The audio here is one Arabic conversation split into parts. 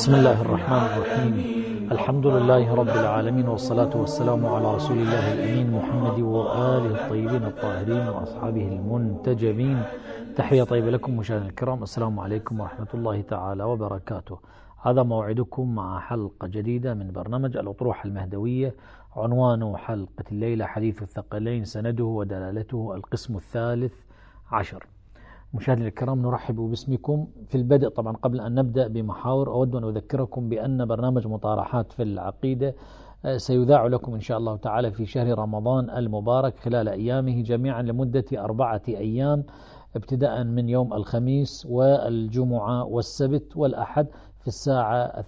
بسم الله الرحمن الرحيم. الحمد لله رب العالمين، والصلاة والسلام على رسول الله الأمين محمد وآله الطيبين الطاهرين وأصحابه المنتجبين. تحية طيبة لكم مشاهدينا الكرام، السلام عليكم ورحمة الله تعالى وبركاته. هذا موعدكم مع حلقة جديدة من برنامج الأطروحة المهدوية، عنوان حلقة الليلة حديث الثقلين سنده ودلالته، القسم الثالث عشر. مشاهدينا الكرام، نرحب باسمكم. في البدء طبعا قبل أن نبدأ بمحاور، أود أن أذكركم بأن برنامج مطارحات في العقيدة سيذاع لكم إن شاء الله تعالى في شهر رمضان المبارك خلال أيامه جميعا لمدة 4 أيام، ابتداء من يوم الخميس والجمعة والسبت والأحد في الساعة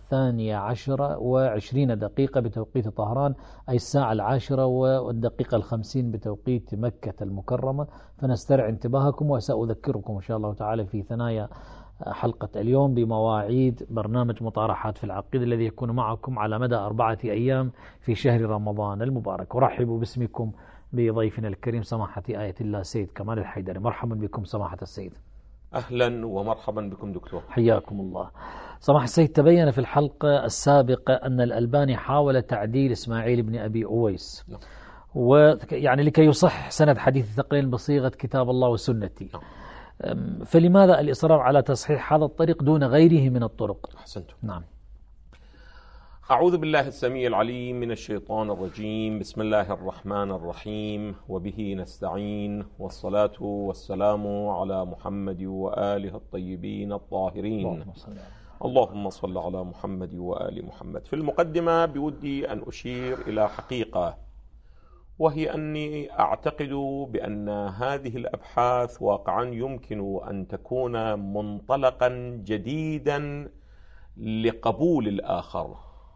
12:20 بتوقيت طهران، أي الساعة 10:50 بتوقيت مكة المكرمة. فنسترعي انتباهكم، وسأذكركم إن شاء الله تعالى في ثنايا حلقة اليوم بمواعيد برنامج مطارحات في العقيدة الذي يكون معكم على مدى 4 أيام في شهر رمضان المبارك. أرحب باسمكم بضيفنا الكريم سماحة آية الله سيد كمال الحيدري. مرحبا بكم سماحة السيد. أهلا ومرحبا بكم دكتور، حياكم الله. سماحة السيد، تبين في الحلقة السابقة أن الألباني حاول تعديل إسماعيل بن أبي أويس، ويعني لكي يصح سند حديث الثقلين بصيغة كتاب الله وسنتي. فلماذا الإصرار على تصحيح هذا الطريق دون غيره من الطرق؟ أحسنتم. نعم. أعوذ بالله السميع العليم من الشيطان الرجيم. بسم الله الرحمن الرحيم، وبه نستعين، والصلاة والسلام على محمد وآله الطيبين الطاهرين. اللهم صل على محمد وآل محمد. في المقدمة بودي أن أشير إلى حقيقة، وهي أني أعتقد بأن هذه الأبحاث واقعا يمكن أن تكون منطلقا جديدا لقبول الآخر.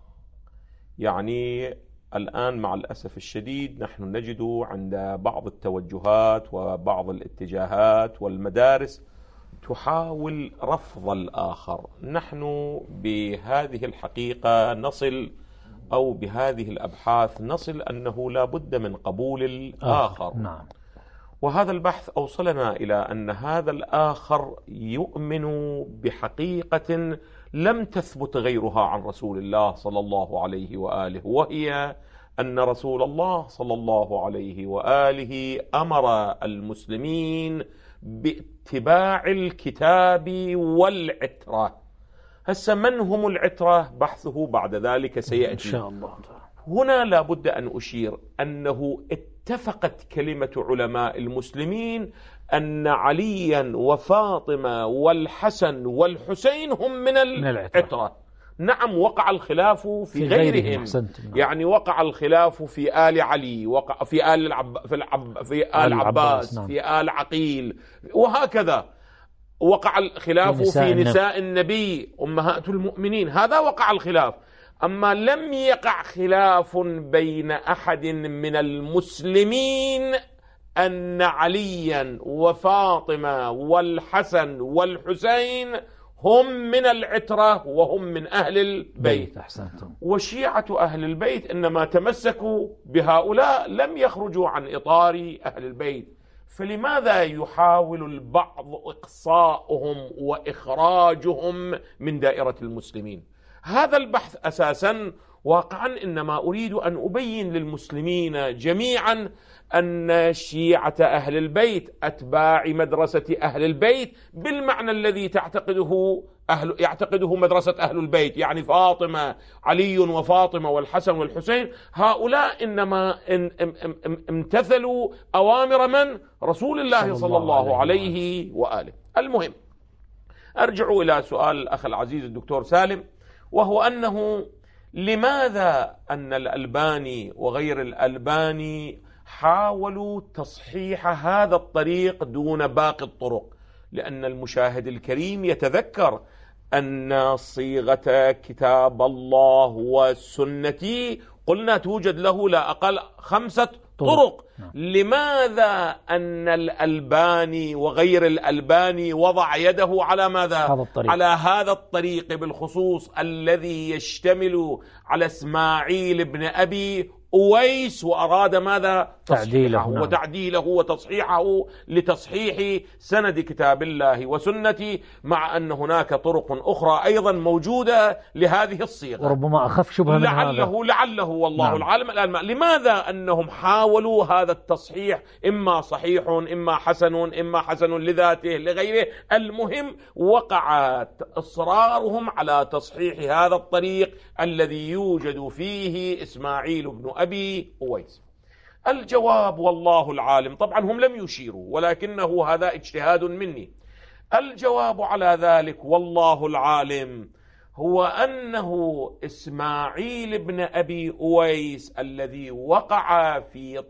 يعني الآن مع الأسف الشديد نحن نجد عند بعض التوجهات وبعض الاتجاهات والمدارس تحاول رفض الآخر. نحن بهذه الحقيقة نصل، أو بهذه الأبحاث نصل أنه لا بد من قبول الآخر. نعم. وهذا البحث أوصلنا إلى أن هذا الآخر يؤمن بحقيقة لم تثبت غيرها عن رسول الله صلى الله عليه وآله، وهي أن رسول الله صلى الله عليه وآله أمر المسلمين باتباع الكتاب والعترة. هسه من هم العترة؟ بحثه بعد ذلك سيأتي إن شاء الله. هنا لا بد أن أشير أنه اتفقت كلمة علماء المسلمين أن عليا وفاطمة والحسن والحسين هم من العترة. نعم، وقع الخلاف في غيرهم. يعني وقع الخلاف في آل علي، وقع في آل آل عباس، في آل عقيل، وهكذا. وقع الخلاف في نساء النبي أمهات المؤمنين، هذا وقع الخلاف. أما لم يقع خلاف بين أحد من المسلمين أن عليا وفاطمة والحسن والحسين هم من العترة وهم من أهل البيت. وشيعة أهل البيت إنما تمسكوا بهؤلاء، لم يخرجوا عن إطار أهل البيت. فلماذا يحاول البعض إقصاؤهم وإخراجهم من دائرة المسلمين؟ هذا البحث أساسا واقعا إنما أريد أن أبين للمسلمين جميعا أن شيعة أهل البيت أتباع مدرسة أهل البيت بالمعنى الذي يعتقده مدرسة أهل البيت، يعني فاطمة، علي وفاطمة والحسن والحسين، هؤلاء إنما امتثلوا أوامر من؟ رسول الله صلى الله عليه وآله. المهم، أرجع إلى سؤال الأخ العزيز الدكتور سالم، وهو أنه لماذا أن الألباني وغير الألباني حاولوا تصحيح هذا الطريق دون باقي الطرق؟ لأن المشاهد الكريم يتذكر أن صيغة كتاب الله والسنة قلنا توجد له لا أقل 5 طرق. لماذا أن الألباني وغير الألباني وضع يده على ماذا؟ على هذا الطريق بالخصوص الذي يشتمل على إسماعيل بن أبي أويس وأراد ماذا؟ تعديله وتعديله وتصحيحه لتصحيح سند كتاب الله وسنته، مع أن هناك طرق أخرى أيضا موجودة لهذه الصيغة، وربما أخف شبهة من لعله والله العالم. الآن لماذا أنهم حاولوا هذا التصحيح؟ إما صحيح، إما حسن، إما حسن لذاته لغيره، المهم وقع إصرارهم على تصحيح هذا الطريق الذي يوجد فيه إسماعيل بن أبي أويس. الجواب والله العالم، طبعا هم لم يشيروا ولكنه هذا اجتهاد مني، الجواب على ذلك والله العالم هو أنه إسماعيل بن أبي أويس الذي وقع في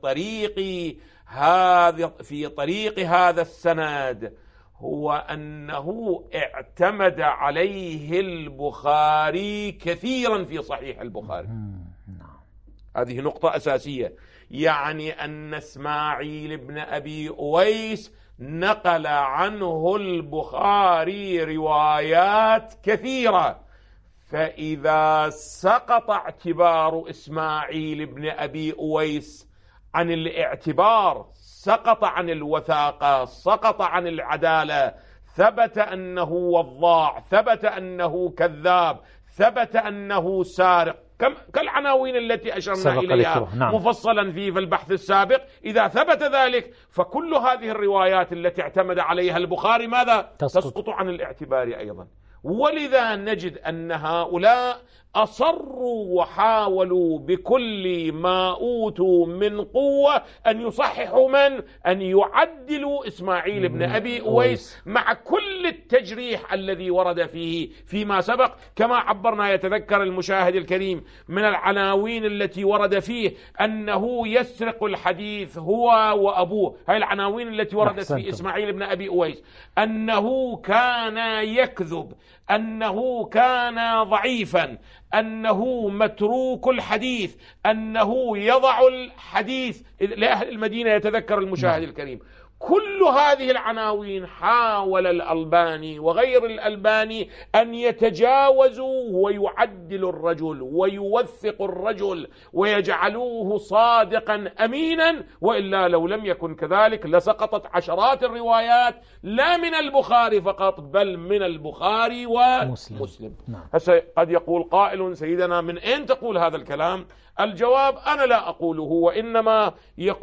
طريق هذا السند هو أنه اعتمد عليه البخاري كثيرا في صحيح البخاري. هذه نقطة أساسية، يعني أن إسماعيل بن أبي أويس نقل عنه البخاري روايات كثيرة، فإذا سقط اعتبار إسماعيل بن أبي أويس عن الاعتبار، سقط عن الوثاقة، سقط عن العدالة، ثبت أنه وضاع، ثبت أنه كذاب، ثبت أنه سارق، كالعناوين التي أشرنا إليها مفصلا في البحث السابق، إذا ثبت ذلك فكل هذه الروايات التي اعتمد عليها البخاري ماذا؟ تسقط عن الاعتبار أيضا. ولذا نجد أن هؤلاء أصروا وحاولوا بكل ما أوتوا من قوة أن يصححوا أن يعدلوا إسماعيل بن أبي أويس، مع كل التجريح الذي ورد فيه فيما سبق، كما عبرنا يتذكر المشاهد الكريم من العناوين التي ورد فيه أنه يسرق الحديث هو وأبوه، هاي العناوين التي وردت في إسماعيل بن أبي أويس، أنه كان يكذب، أنه كان ضعيفا، أنه متروك الحديث، أنه يضع الحديث لأهل المدينة، يتذكر المشاهد الكريم. كل هذه العناوين حاول الألباني وغير الألباني أن يتجاوزوا ويعدلوا الرجل ويوثق الرجل ويجعلوه صادقا أمينا، وإلا لو لم يكن كذلك لسقطت عشرات الروايات لا من البخاري فقط بل من البخاري ومسلم. هسه قد يقول قائل سيدنا من أين تقول هذا الكلام؟ الجواب أنا لا أقوله، وإنما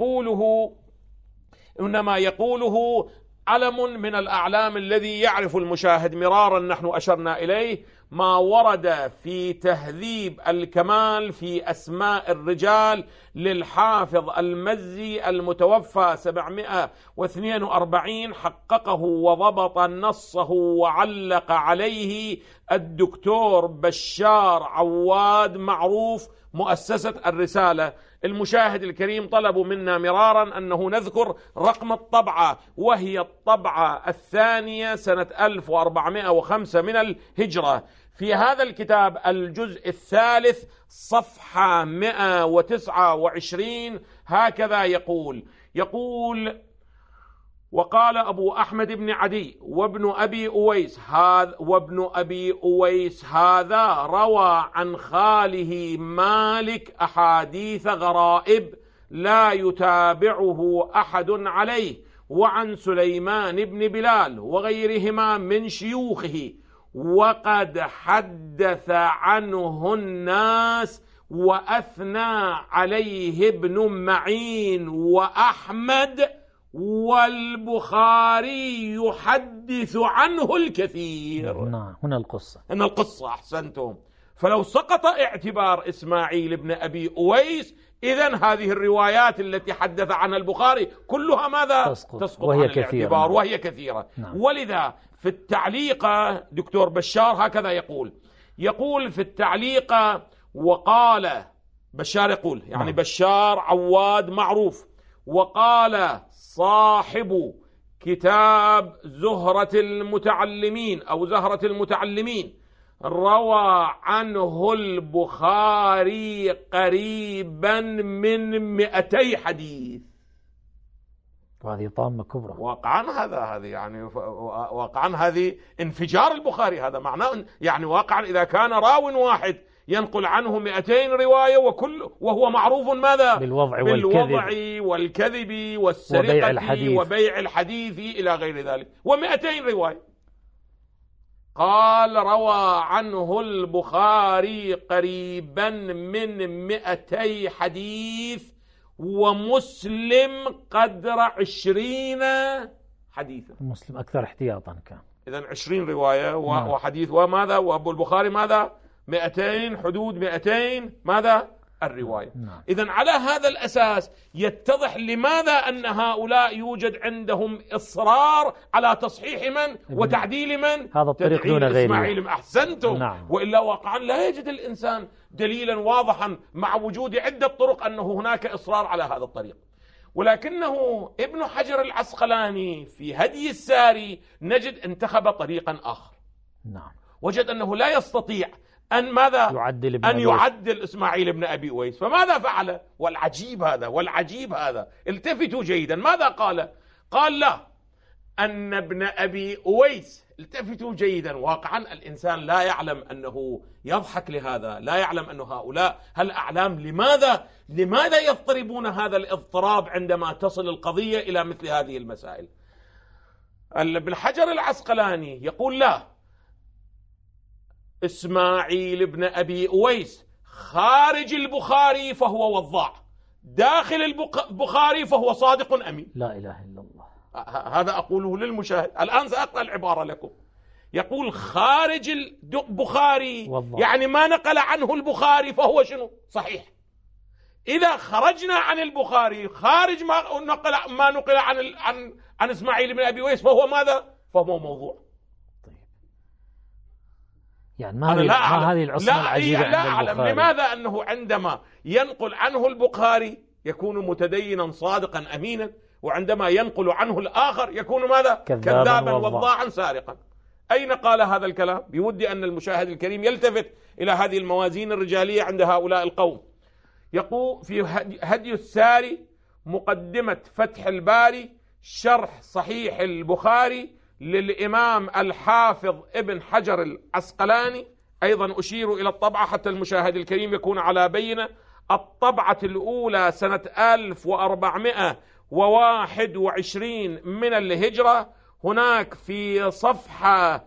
يقوله علم من الأعلام الذي يعرف المشاهد مرارا نحن أشرنا إليه، ما ورد في تهذيب الكمال في أسماء الرجال للحافظ المزي المتوفى 742، حققه وضبط نصه وعلق عليه الدكتور بشار عواد معروف مؤسسة الرسالة. المشاهد الكريم طلبوا منا مرارا أنه نذكر رقم الطبعة، وهي الطبعة الثانية سنة 1405 من الهجرة. في هذا الكتاب الجزء الثالث صفحة 129 هكذا يقول وقال أبو أحمد بن عدي وابن أبي أويس هذا روى عن خاله مالك أحاديث غرائب لا يتابعه أحد عليه، وعن سليمان بن بلال وغيرهما من شيوخه، وقد حدث عنه الناس وأثنى عليه ابن معين وأحمد، والبخاري يحدث عنه الكثير. هنا القصة أحسنتم. فلو سقط اعتبار إسماعيل بن أبي أويس، إذن هذه الروايات التي حدث عنها البخاري كلها ماذا؟ تسقط وهي عن الاعتبار وهي كثيرة. ولذا في التعليق دكتور بشار هكذا يقول في التعليق، وقال بشار يقول يعني بشار عواد معروف، وقال صاحب كتاب زهرة المتعلمين أو زهرة المتعلمين روى عنه البخاري قريبا من 200 حديث. وهذه طامة كبرى واقعا هذه انفجار البخاري، هذا معناه يعني واقعا إذا كان راو واحد ينقل عنه 200 رواية وهو معروف ماذا؟ بالوضع والكذب والسرقة وبيع الحديث إلى غير ذلك، و200 رواية. قال روى عنه البخاري قريبا من 200 حديث، ومسلم قدر 20 حديثا. مسلم أكثر احتياطا كان. إذن 20 رواية وحديث، وماذا؟ وأبو البخاري ماذا؟ 200 حدود 200 ماذا؟ الرواية. إذن على هذا الأساس يتضح لماذا أن هؤلاء يوجد عندهم إصرار على تصحيح من وتعديل من؟ هذا الطريق دون غيره. إسماعيل. أحسنتم. وإلا واقعا لا يجد الإنسان دليلا واضحا مع وجود عدة طرق أنه هناك إصرار على هذا الطريق. ولكنه ابن حجر العسقلاني في هدي الساري نجد انتخب طريقا آخر. وجد أنه لا يستطيع أن ماذا؟ يعدل إسماعيل بن أبي أويس. فماذا فعل؟ والعجيب هذا التفتوا جيدا. ماذا قال؟ قال لا، أن ابن أبي أويس، التفتوا جيدا، واقعا الإنسان لا يعلم أنه يضحك لهذا، لا يعلم أن هؤلاء الأعلام لماذا يضطربون هذا الاضطراب عندما تصل القضية إلى مثل هذه المسائل. ابن حجر العسقلاني يقول لا، إسماعيل بن أبي أويس خارج البخاري فهو وضاع، داخل البخاري فهو صادق أمين. لا إله إلا الله. هذا أقوله للمشاهد. الآن سأقرأ العبارة لكم. يقول خارج البخاري وضع. يعني ما نقل عنه البخاري فهو شنو؟ صحيح. إذا خرجنا عن البخاري خارج ما نقل عن إسماعيل بن أبي أويس فهو ماذا؟ فهو موضوع. يعني ما هذه العصمة العجيبة عند البخاري؟ لا أعلم لماذا أنه عندما ينقل عنه البخاري يكون متدينا صادقا أمينا، وعندما ينقل عنه الآخر يكون ماذا؟ كذابا وضاعا سارقا. أين قال هذا الكلام؟ بودي أن المشاهد الكريم يلتفت إلى هذه الموازين الرجالية عند هؤلاء القوم. يقول في هدي الساري مقدمة فتح الباري شرح صحيح البخاري للإمام الحافظ ابن حجر العسقلاني. أيضا أشير إلى الطبعة حتى المشاهد الكريم يكون على بينة. الطبعة الأولى سنة 1421 من الهجرة. هناك في صفحة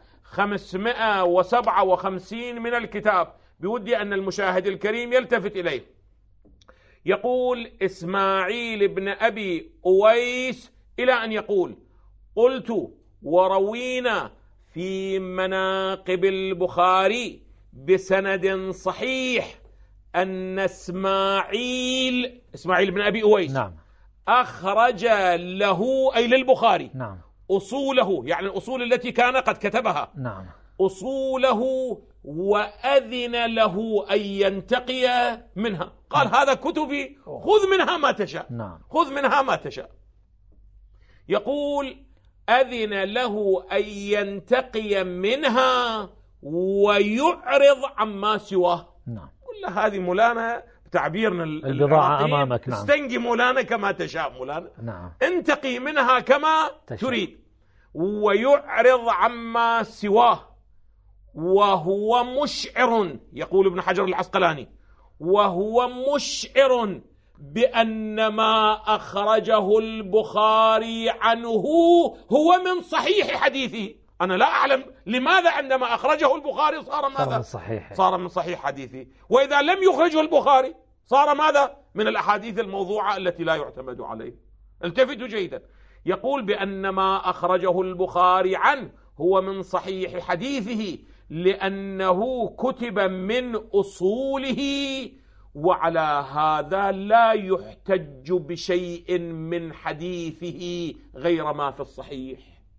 557 من الكتاب، بودي أن المشاهد الكريم يلتفت إليه. يقول إسماعيل بن أبي أويس إلى أن يقول: قلت وروينا في مناقب البخاري بسند صحيح أن إسماعيل بن أبي أويس أخرج له، أي للبخاري، أصوله، يعني الأصول التي كان قد كتبها، أصوله، وأذن له أن ينتقي منها. قال: هذا كتبي، خذ منها ما تشاء، خذ منها ما تشاء. يقول: أذن له أن ينتقي منها ويعرض عما سواه. كل هذه مولانا بتعبيرنا البضاعة أمامك. استنقي مولانا كما تشاء مولانا. انتقي منها كما تريد. ويعرض عما سواه وهو مشعر، يقول ابن حجر العسقلاني، وهو مشعر بأن ما أخرجه البخاري عنه هو من صحيح حديثه. أنا لا أعلم لماذا عندما أخرجه البخاري صار ماذا؟ صار من صحيح حديثه، وإذا لم يخرجه البخاري صار ماذا؟ من الأحاديث الموضوعة التي لا يعتمد عليه. التفتوا جيدا. يقول بأن ما أخرجه البخاري عنه هو من صحيح حديثه لأنه كتب من أصوله، وعلى هذا لا يحتج بشيء من حديثه غير ما في الصحيح.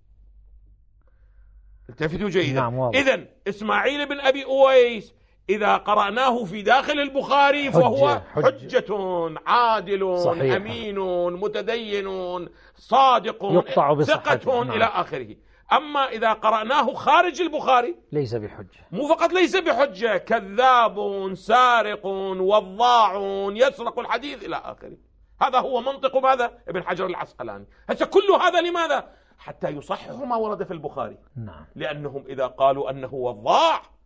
التفتوا جيدا. إذن إسماعيل بن أبي أويس إذا قرأناه في داخل البخاري فهو حجة عادل صحيح. أمين متدين صادق ثقة إلى آخره. أما إذا قرأناه خارج البخاري ليس بحجة، مو فقط ليس بحجة، كذاب سارق وضاع يسرق الحديث إلى آخره. هذا هو منطق ماذا؟ ابن حجر العسقلاني. هسه كل هذا لماذا؟ حتى يصححوا ما ورد في البخاري. لأنهم إذا قالوا أنه وضاع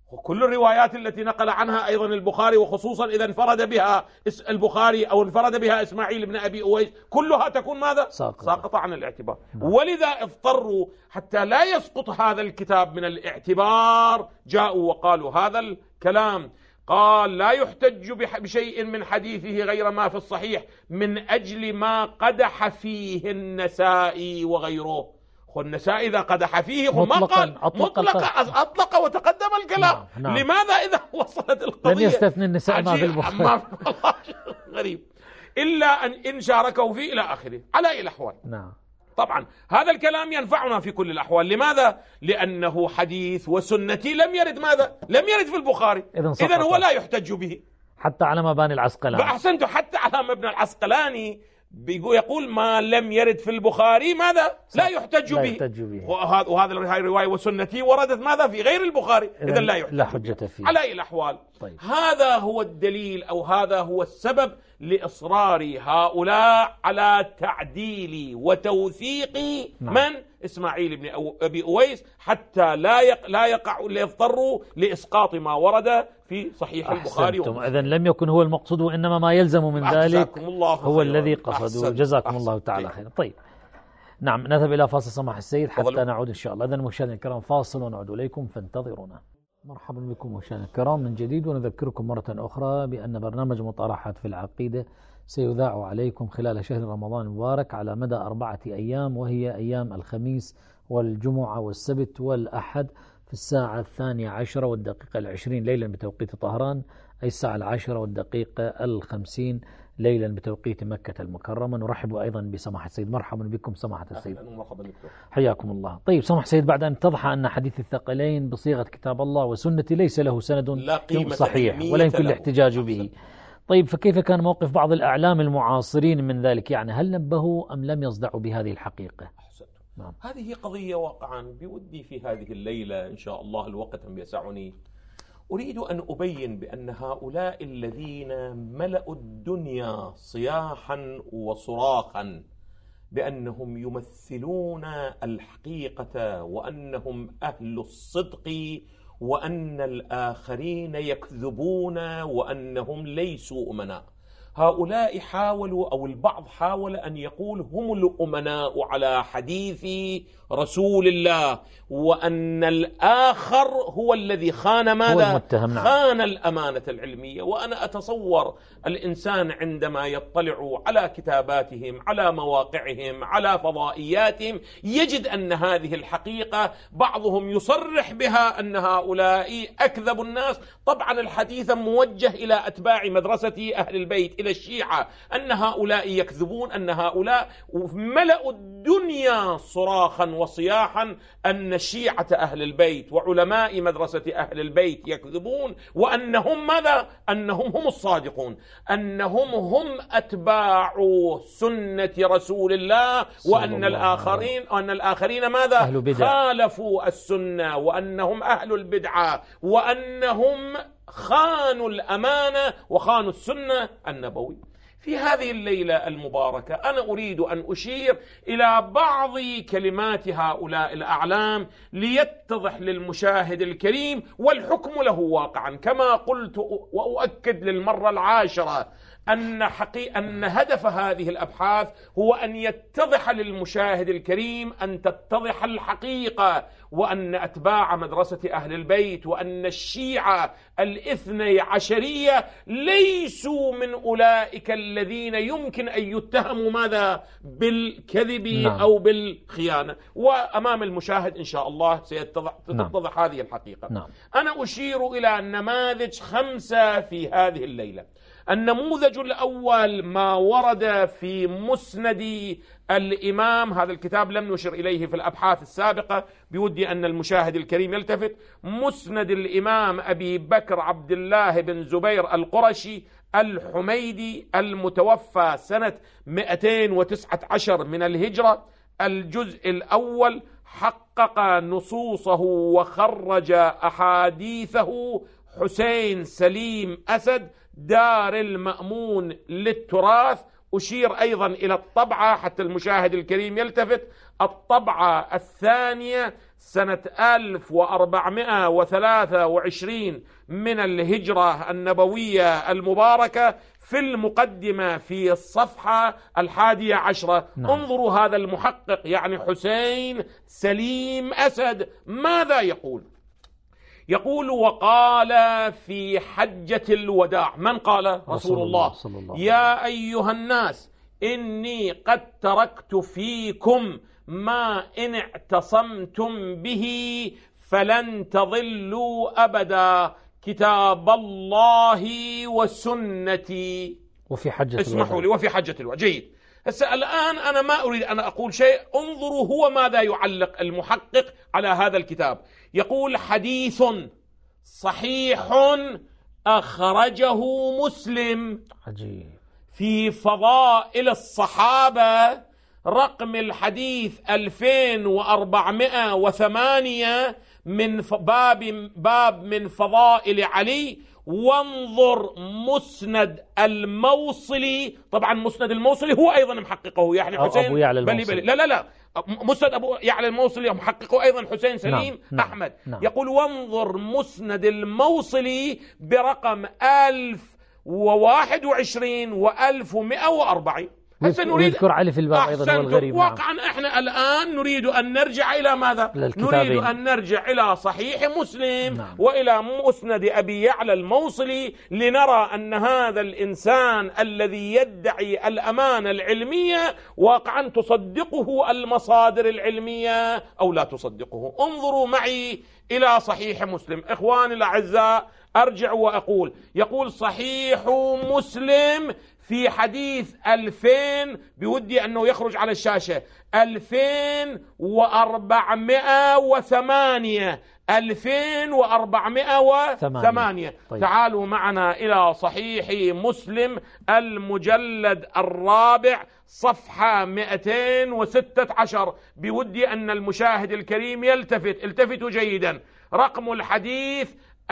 وكل الروايات التي نقل عنها أيضا البخاري، وخصوصا إذا انفرد بها البخاري أو انفرد بها إسماعيل بن أبي أويس، كلها تكون ماذا؟ ساقطة عن الاعتبار. ولذا اضطروا حتى لا يسقط هذا الكتاب من الاعتبار، جاءوا وقالوا هذا الكلام، قال لا يحتج بشيء من حديثه غير ما في الصحيح من أجل ما قدح فيه النسائي وغيره. والنسائي إذا قدح فيه ما قال أطلق وتقدم الكلام. نعم. لماذا إذا وصلت القضية لم يستثني النساء ما في البخاري غريب إلا إن شاركه فيه إلى آخره على أي الأحوال. نعم. طبعا هذا الكلام ينفعنا في كل الأحوال. لماذا؟ لأنه حديث وسنتي لم يرد ماذا؟ لم يرد في البخاري، إذن هو لا يحتج به. حتى على مباني العسقلاني. أحسنت، حتى على مبنى العسقلاني يقول ما لم يرد في البخاري ماذا؟ لا يحتج به. وهذا الرواية وسنتي وردت ماذا؟ في غير البخاري، إذن لا يحتج، لا حجة فيه على أي الأحوال. طيب. هذا هو الدليل أو هذا هو السبب لإصرار هؤلاء على تعديل وتوثيق من؟ إسماعيل بن أبي أويس، حتى لا يضطروا لإسقاط ما ورد في صحيح البخاري. إذن لم يكن هو المقصود، وإنما ما يلزم من ذلك هو الذي قصدوا. جزاكم الله تعالى خيرا. طيب نعم، نذهب إلى فاصل سماح السيد حتى نعود إن شاء الله. إذن مشاهدينا الكرام فاصل ونعود إليكم فانتظرونا. مرحبا بكم مشاهدينا الكرام من جديد، ونذكركم مرة أخرى بأن برنامج مطارحات في العقيدة سيذاع عليكم خلال شهر رمضان المبارك على مدى 4 أيام، وهي أيام الخميس والجمعة والسبت والأحد في الساعة 12:20 ليلا بتوقيت طهران، أي الساعة 10:50 ليلا بتوقيت مكة المكرمة. نرحب أيضا بسماحة السيد. مرحبا بكم سماحة السيد. حياكم الله. طيب سماحة السيد، بعد أن اتضح أن حديث الثقلين بصيغة كتاب الله وسنة ليس له سند صحيح ولا يمكن الاحتجاج به، طيب فكيف كان موقف بعض الأعلام المعاصرين من ذلك؟ يعني هل نبهوا أم لم يصدعوا بهذه الحقيقة؟ نعم. هذه قضية واقعا بودي في هذه الليلة إن شاء الله الوقت يسعني أريد أن أبين بأن هؤلاء الذين ملأوا الدنيا صياحا وصراخا بأنهم يمثلون الحقيقة وأنهم أهل الصدق وأن الآخرين يكذبون وأنهم ليسوا أمناء، هؤلاء حاولوا أو البعض حاول أن يقول هم الأمناء على حديث رسول الله، وأن الآخر هو الذي خان ماذا؟ خان الأمانة العلمية. وأنا أتصور الإنسان عندما يطلع على كتاباتهم، على مواقعهم، على فضائياتهم، يجد أن هذه الحقيقة بعضهم يصرح بها أن هؤلاء أكذب الناس. طبعا الحديث موجه إلى أتباع مدرسة أهل البيت، إلى الشيعة، أن هؤلاء يكذبون، أن هؤلاء ملأوا الدنيا صراخا وصياحا أن شيعة أهل البيت وعلماء مدرسة أهل البيت يكذبون، وأنهم ماذا؟ أنهم هم الصادقون، أنهم هم أتباع سنة رسول الله، وأن الآخرين ماذا؟ خالفوا السنة، وأنهم أهل البدعة، وأنهم خانوا الأمانة وخانوا السنة النبوي. في هذه الليلة المباركة أنا أريد أن أشير إلى بعض كلمات هؤلاء الأعلام ليتضح للمشاهد الكريم والحكم له واقعا. كما قلت وأؤكد للمرة العاشرة أن هدف هذه الأبحاث هو أن يتضح للمشاهد الكريم، أن تتضح الحقيقة، وأن أتباع مدرسة أهل البيت وأن الشيعة الاثني عشرية ليسوا من أولئك الذين يمكن أن يتهموا ماذا؟ بالكذب أو بالخيانة. وأمام المشاهد إن شاء الله ستتضح هذه الحقيقة. أنا أشير إلى نماذج 5 في هذه الليلة. النموذج الأول ما ورد في مسند الإمام، هذا الكتاب لم نشر إليه في الأبحاث السابقة، بودي أن المشاهد الكريم يلتفت. مسند الإمام أبي بكر عبد الله بن زبير القرشي الحميدي المتوفى سنة 219 من الهجرة، الجزء الأول، حقق نصوصه وخرج أحاديثه حسين سليم أسد، دار المأمون للتراث. أشير أيضا إلى الطبعة حتى المشاهد الكريم يلتفت، الطبعة الثانية سنة 1423 من الهجرة النبوية المباركة، في المقدمة في الصفحة 11. انظروا هذا المحقق يعني حسين سليم أسد ماذا يقول. يقول: وقال في حجة الوداع. من قال؟ رسول الله. يا أيها الناس إني قد تركت فيكم ما إن اعتصمتم به فلن تضلوا أبدا، كتاب الله وسنتي. وفي حجة اسمحوا لي، وفي حجة الوداع. جيد. هسه الآن أنا ما أريد أن أقول شيء، انظروا هو ماذا يعلق المحقق على هذا الكتاب. يقول: حديث صحيح أخرجه مسلم عجيب في فضائل الصحابة، رقم الحديث 2408 من باب من فضائل علي. وانظر مسند الموصلي. طبعا مسند الموصلي هو أيضا محققه يعني حسين أبو يعلى الموصلي. لا مسند أبو يعلى الموصلي محققه أيضا حسين سليم أحمد. يقول: وانظر مسند الموصلي برقم 1021 و1140. ويذكر علي في الباب أيضا هو الغريب. واقعا احنا الآن نريد أن نرجع إلى ماذا؟ نريد أن نرجع إلى صحيح مسلم وإلى مسند أبي يعلى الموصلي، لنرى أن هذا الإنسان الذي يدعي الأمانة العلمية واقعا تصدقه المصادر العلمية أو لا تصدقه. انظروا معي إلى صحيح مسلم. إخواني الأعزاء، أرجع وأقول: يقول صحيح مسلم في حديث 2000، بودي أنه يخرج على الشاشة، 2408 2408. طيب. تعالوا معنا إلى صحيح مسلم المجلد الرابع صفحة 216. بودي أن المشاهد الكريم التفتوا جيدا. رقم الحديث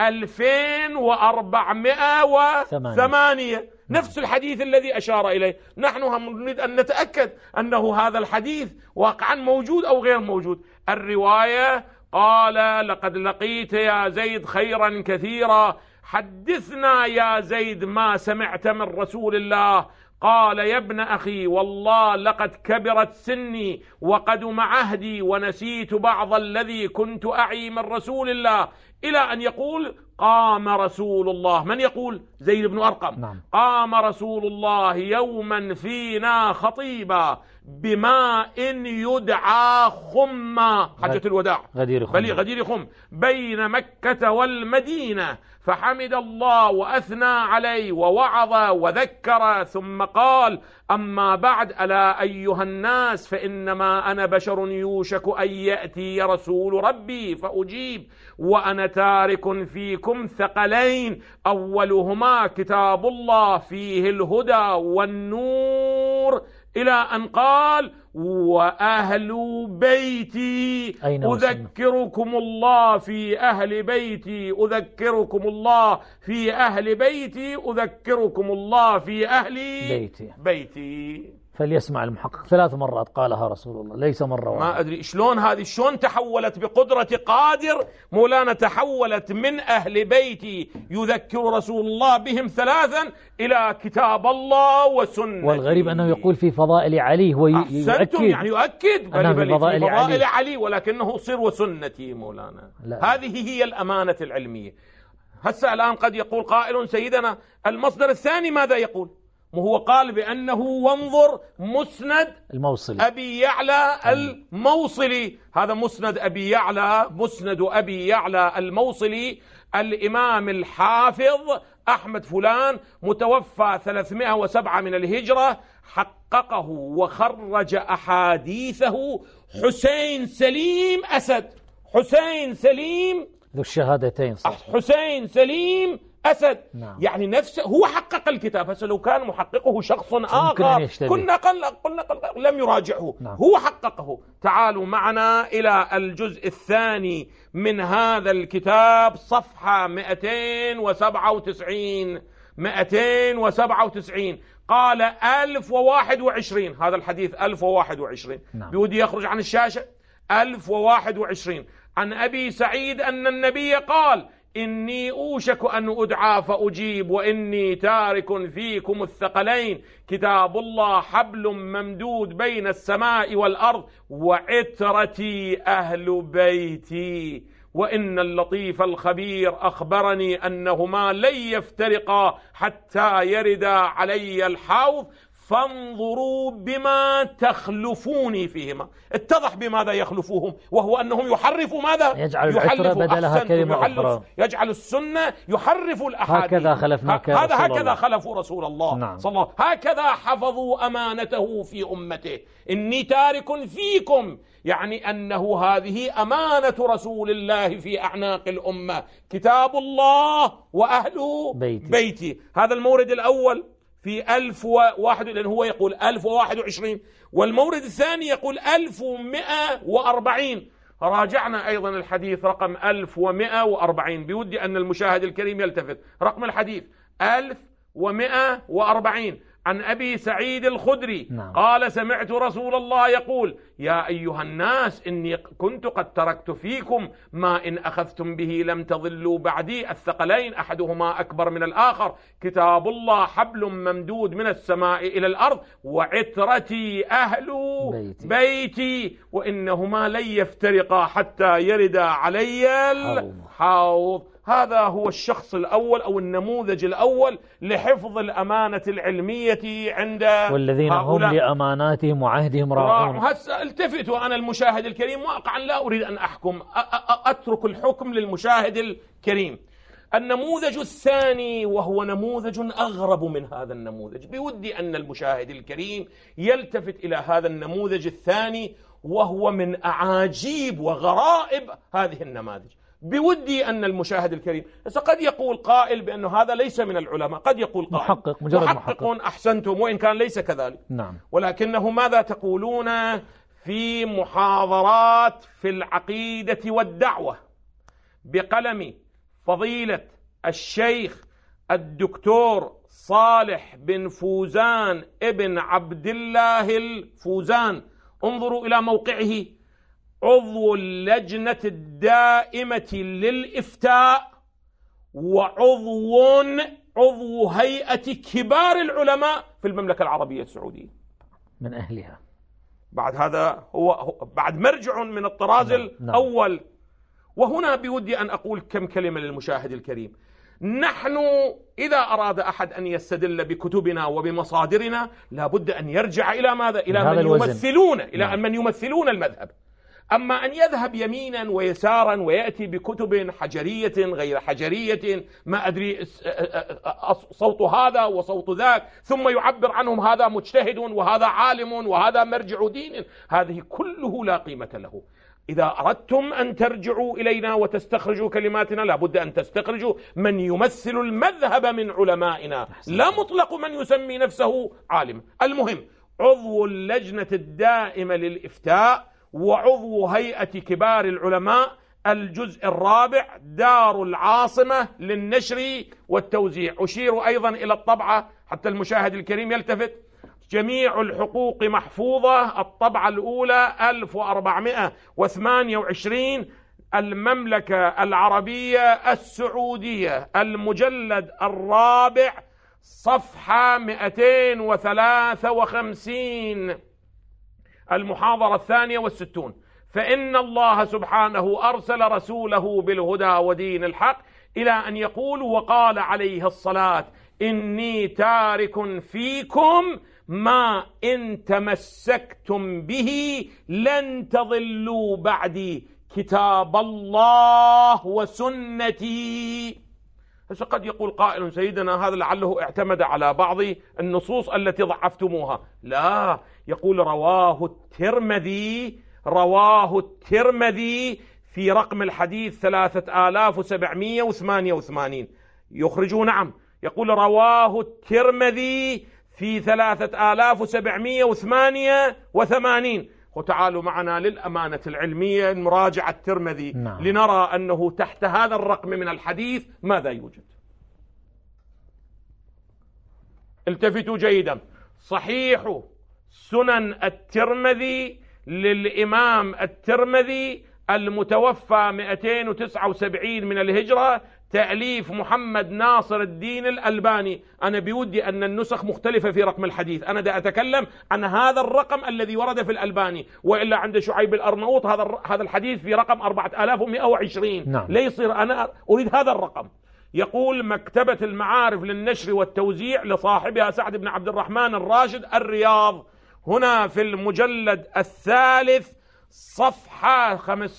2408، نفس الحديث الذي أشار إليه. نحن نريد أن نتأكد أنه هذا الحديث واقعا موجود أو غير موجود. الرواية: قال: لقد لقيت يا زيد خيرا كثيرا، حدثنا يا زيد ما سمعت من رسول الله. قال: يا ابن أخي، والله لقد كبرت سني وقدم عهدي ونسيت بعض الذي كنت أعي من رسول الله، إلى أن يقول: قام رسول الله. من يقول؟ زيد بن أرقم. قام رسول الله يوما فينا خطيبا بماء يدعى خمة، حجة الوداع، غدير خم، بين مكة والمدينة، فحمد الله وأثنى عليه ووعظ وذكر، ثم قال: أما بعد، ألا أيها الناس، فإنما أنا بشر يوشك أن يأتي رسول ربي فأجيب، وأنا تارك فيكم ثقلين، أولهما كتاب الله فيه الهدى والنور، إلى أن قال: وأهل بيتي أذكركم الله في أهل بيتي، أذكركم الله في أهل بيتي، أذكركم الله في أهل بيتي. فليسمع المحقق 3 مرات قالها رسول الله، ليس مرة واحدة. ما أدري شلون هذه، شلون تحولت بقدرة قادر مولانا، تحولت من أهل بيتي يذكر رسول الله بهم 3 إلى كتاب الله وسنة. والغريب أنه يقول في فضائل علي، هو يؤكد يعني يؤكد أنه في فضائل علي، ولكنه صر وسنتي مولانا. هذه هي الأمانة العلمية. هسه الآن قد يقول قائل: سيدنا المصدر الثاني ماذا يقول؟ وهو قال بأنه وانظر مسند الموصلي أبي يعلى الموصلي. هذا مسند أبي يعلى، مسند أبي يعلى الموصلي، الإمام الحافظ أحمد فلان، متوفى 307 من الهجرة، حققه وخرج أحاديثه حسين سليم أسد. حسين سليم ذو الشهادتين، صح، حسين سليم أسد. يعني نفسه هو حقق الكتاب. هسه لو كان محققه شخص آخر كنا قلنا لم يراجعه. هو حققه. تعالوا معنا إلى الجزء الثاني من هذا الكتاب، صفحة 297. قال 1021. هذا الحديث 1021 بودي يخرج عن الشاشة. 1021 عن أبي سعيد أن النبي قال: إني أوشك أن أدعى فأجيب، وإني تارك فيكم الثقلين، كتاب الله حبل ممدود بين السماء والأرض، وعترتي أهل بيتي، وإن اللطيف الخبير أخبرني أنهما لن يفترقا حتى يردا علي الحوض، فانظروا بما تخلفوني فيهما. اتضح بماذا يخلفوهم، وهو أنهم يحرفوا ماذا؟ يجعل العترة بدلها كلمة أخرى، يجعل السنة، يحرف الأحاديث. هكذا خلفناك يا رسول الله. هكذا خلفوا رسول الله. نعم. صلى الله. هكذا حفظوا أمانته في أمته. إني تارك فيكم، يعني أنه هذه أمانة رسول الله في أعناق الأمة، كتاب الله وأهل بيتي. هذا المورد الأول في 1001، لأن هو يقول 1021، والمورد الثاني يقول 1140. راجعنا أيضا الحديث رقم 1140. بودي أن المشاهد الكريم يلتفت رقم الحديث 1140 عن أبي سعيد الخدري. نعم. قال: سمعت رسول الله يقول: يا أيها الناس إني كنت قد تركت فيكم ما إن أخذتم به لم تضلوا بعدي، الثقلين أحدهما أكبر من الآخر، كتاب الله حبل ممدود من السماء إلى الأرض، وعترتي أهل بيتي، وإنهما لن يفترقا حتى يردا علي الحوض. هذا هو الشخص الأول أو النموذج الأول لحفظ الأمانة العلمية عند والذين هم لأماناتهم وعهدهم راعون. هسه التفتوا أنا المشاهد الكريم، واقعا لا أريد أن أحكم، أترك الحكم للمشاهد الكريم. النموذج الثاني، وهو نموذج أغرب من هذا النموذج، بودي أن المشاهد الكريم يلتفت إلى هذا النموذج الثاني، وهو من أعاجيب وغرائب هذه النماذج. بودي أن المشاهد الكريم، قد يقول قائل بأن هذا ليس من العلماء، قد يقول قائل محقق، مجرد محققون أحسنتم، وإن كان ليس كذلك. نعم. ولكنه ماذا تقولون في محاضرات في العقيدة والدعوة بقلم فضيلة الشيخ الدكتور صالح بن فوزان ابن عبد الله الفوزان، انظروا إلى موقعه: عضو اللجنة الدائمة للإفتاء، وعضو هيئة كبار العلماء في المملكة العربية السعودية، من أهلها. بعد هذا هو بعد مرجع من الطراز الأول. وهنا بودي أن أقول كم كلمة للمشاهد الكريم. نحن إذا أراد أحد أن يستدل بكتبنا وبمصادرنا لابد أن يرجع إلى ماذا؟ إلى من يمثلون المذهب. أما أن يذهب يمينا ويسارا ويأتي بكتب حجرية غير حجرية، ما أدري صوت هذا وصوت ذاك، ثم يعبر عنهم هذا مجتهد وهذا عالم وهذا مرجع دين، هذه كله لا قيمة له. إذا أردتم أن ترجعوا إلينا وتستخرجوا كلماتنا لابد أن تستخرجوا من يمثل المذهب من علمائنا، لا مطلق من يسمي نفسه عالم. المهم، عضو اللجنة الدائمة للإفتاء وعضو هيئة كبار العلماء، الجزء الرابع، دار العاصمة للنشر والتوزيع. أشير أيضا إلى الطبعة حتى المشاهد الكريم يلتفت: جميع الحقوق محفوظة، الطبعة الأولى 1428، المملكة العربية السعودية، المجلد الرابع، صفحة 253، المحاضرة 62. فإن الله سبحانه أرسل رسوله بالهدى ودين الحق، إلى أن يقول: وقال عليه الصلاة: إني تارك فيكم ما إن تمسكتم به لن تضلوا بعدي، كتاب الله وسنتي. قد يقول قائل: سيدنا هذا لعله اعتمد على بعض النصوص التي ضعفتموها. لا، يقول: رواه الترمذي في رقم الحديث 3788. يخرج، نعم، يقول: رواه الترمذي في 3788. وتعالوا معنا للأمانة العلمية مراجعة الترمذي. نعم. لنرى أنه تحت هذا الرقم من الحديث ماذا يوجد. التفتوا جيدا: صحيح سنن الترمذي للإمام الترمذي المتوفى 279 من الهجرة، تأليف محمد ناصر الدين الألباني. أنا بودي أن النسخ مختلفة في رقم الحديث، أنا دا أتكلم عن هذا الرقم الذي ورد في الألباني، وإلا عند شعيب الأرناؤوط هذا الحديث في رقم 4120. نعم. لا يصير، أنا أريد هذا الرقم. يقول: مكتبة المعارف للنشر والتوزيع لصاحبها سعد بن عبد الرحمن الراشد، الرياض. هنا في المجلد الثالث صفحة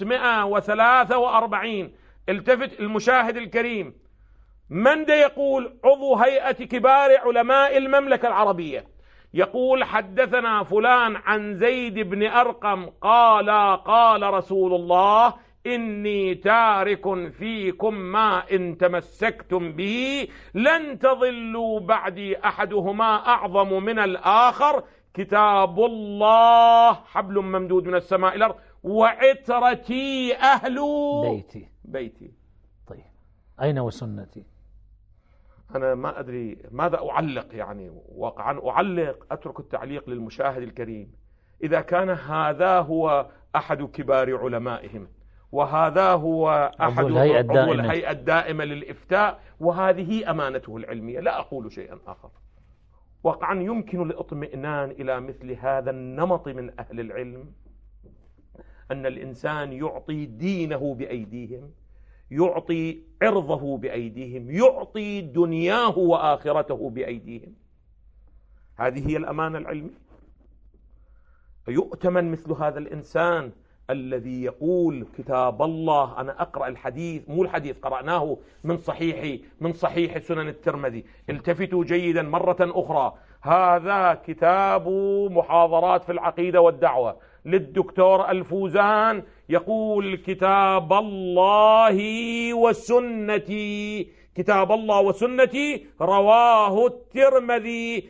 543. التفت المشاهد الكريم، من ده يقول؟ عضو هيئة كبار علماء المملكة العربية، يقول: حدثنا فلان عن زيد بن أرقم قال: قال رسول الله: إني تارك فيكم ما إن تمسكتم به لن تضلوا بعدي، أحدهما أعظم من الآخر، كتاب الله حبل ممدود من السماء إلى الأرض، وعترتي أهل بيتي. طيب، أين وسنتي؟ أنا ما أدري ماذا أعلق، يعني واقعا أعلق، أترك التعليق للمشاهد الكريم. إذا كان هذا هو أحد كبار علمائهم، وهذا هو أحد عضو الهيئة الدائمة للإفتاء، وهذه أمانته العلمية، لا أقول شيئا آخر. واقعا يمكن الاطمئنان إلى مثل هذا النمط من أهل العلم، أن الإنسان يعطي دينه بأيديهم، يعطي عرضه بأيديهم، يعطي دنياه وآخرته بأيديهم. هذه هي الأمانة العلمية. يؤتمن مثل هذا الإنسان الذي يقول: كتاب الله. أنا أقرأ الحديث، مو الحديث قرأناه من صحيح سنن الترمذي. التفتوا جيدا مرة أخرى، هذا كتاب محاضرات في العقيدة والدعوة للدكتور الفوزان، يقول: كتاب الله وسنتي، كتاب الله وسنتي، رواه الترمذي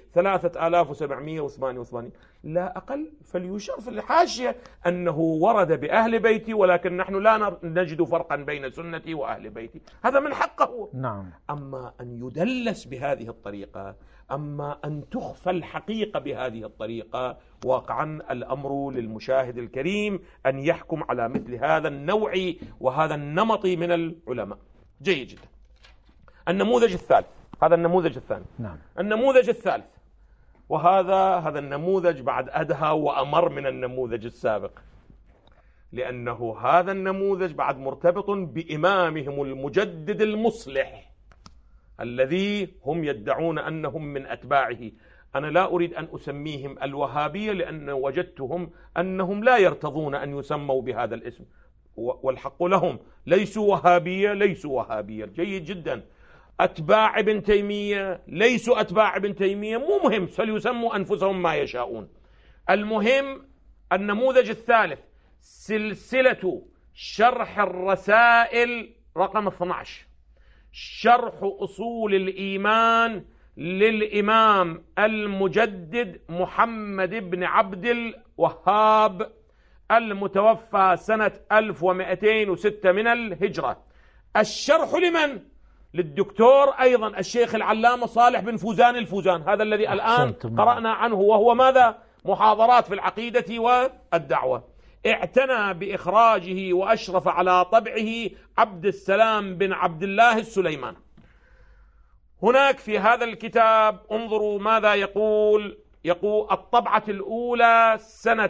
3788، لا أقل. فليشر في الحاشية أنه ورد بأهل بيتي، ولكن نحن لا نجد فرقا بين سنتي وأهل بيتي، هذا من حقه. نعم. أما أن يدلس بهذه الطريقة، أما أن تخفى الحقيقة بهذه الطريقة، واقعا الأمر للمشاهد الكريم أن يحكم على مثل هذا النوع وهذا النمط من العلماء. جيد جدا. النموذج الثالث، هذا النموذج الثاني. نعم. النموذج الثالث، وهذا النموذج بعد أدهى وأمر من النموذج السابق، لأنه هذا النموذج بعد مرتبط بإمامهم المجدد المصلح الذي هم يدعون أنهم من أتباعه. أنا لا أريد أن أسميهم الوهابية، لأن وجدتهم أنهم لا يرتضون أن يسموا بهذا الاسم، والحق لهم، ليسوا وهابية. جيد جدا. أتباع ابن تيمية، ليسوا أتباع ابن تيمية، مو مهم، فليسموا أنفسهم ما يشاءون. المهم النموذج الثالث، سلسلة شرح الرسائل رقم 12، شرح أصول الإيمان للإمام المجدد محمد بن عبد الوهاب، المتوفى سنة 1206 من الهجرة. الشرح لمن؟ للدكتور أيضا الشيخ العلامة صالح بن فوزان الفوزان، هذا الذي الآن قرأنا عنه، وهو ماذا؟ محاضرات في العقيدة والدعوة. اعتنى بإخراجه وأشرف على طبعه عبد السلام بن عبد الله السليمان. هناك في هذا الكتاب انظروا ماذا يقول الطبعة الأولى سنة